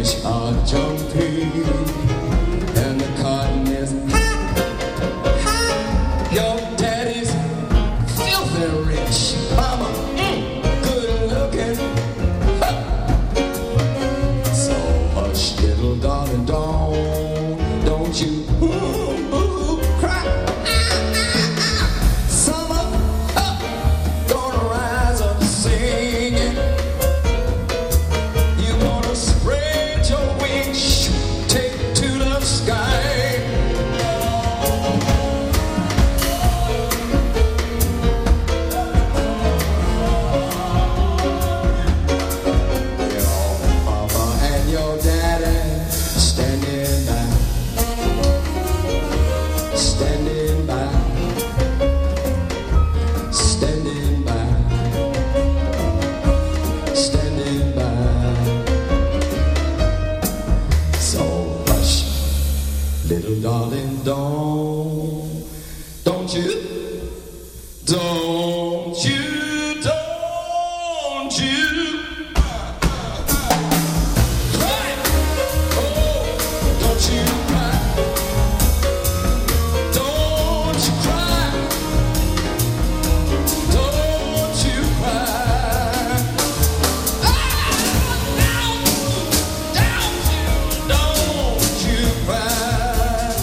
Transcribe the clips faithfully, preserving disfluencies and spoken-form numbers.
fish are jumping, and the cotton is hot, hot. Your daddy's filthy rich, mama, mm, good looking. Ha. So hush, little darling, don't, don't you ooh, ooh, cry. Summer, uh, gonna rise up singing. You gonna spread your wings, take to the sky. Your mama and your daddy standing by, standing by, standing by, standing by. So hush, little darling, don't, don't you, don't you, don't you cry. Oh, don't you cry. Don't you cry. Don't you cry. Ah, no, don't you, don't you cry.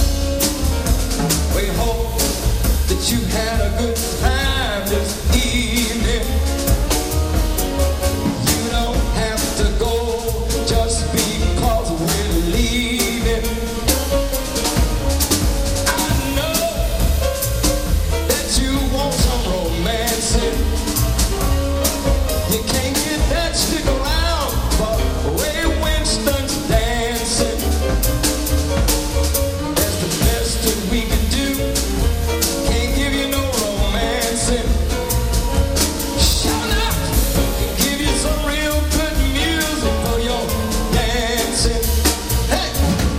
We hope that you had a good time this evening. You don't have to go just because we're leaving. I know that you want some romancing. You can't get that stick around for Ray Winston's dancing. That's the best that we can do. Can't give you no romancing. Shut up! Can give you some real good music for your dancing. Hey!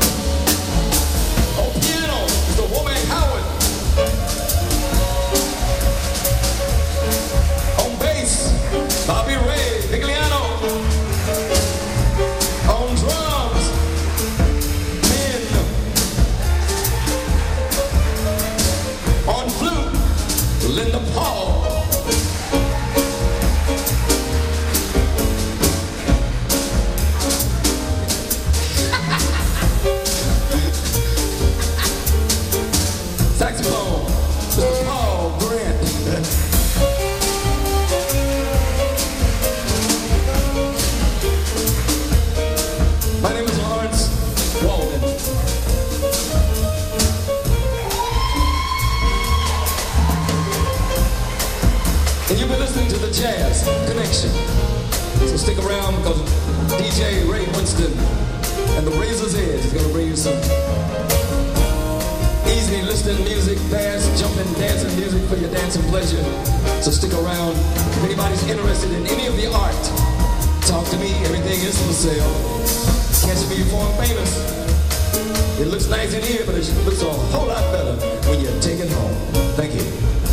On piano is the woman Howard. On bass, Bobby Ray Vigliano. On drums, Ben. On flute, Linda Paul. Saxophone, Mister Paul Grant. My name is Lawrence Walden. And you've been listening to the Jazz Connection. So stick around because D J Ray Winston and the Razor's Edge is going to bring you some easy listening music, fast, jumping, dancing music for your dancing pleasure. So stick around. If anybody's interested in any of the art, talk to me. Everything is for sale. Catch me before I'm famous. It looks nice in here, but it looks a whole lot better when you take it home. Thank you.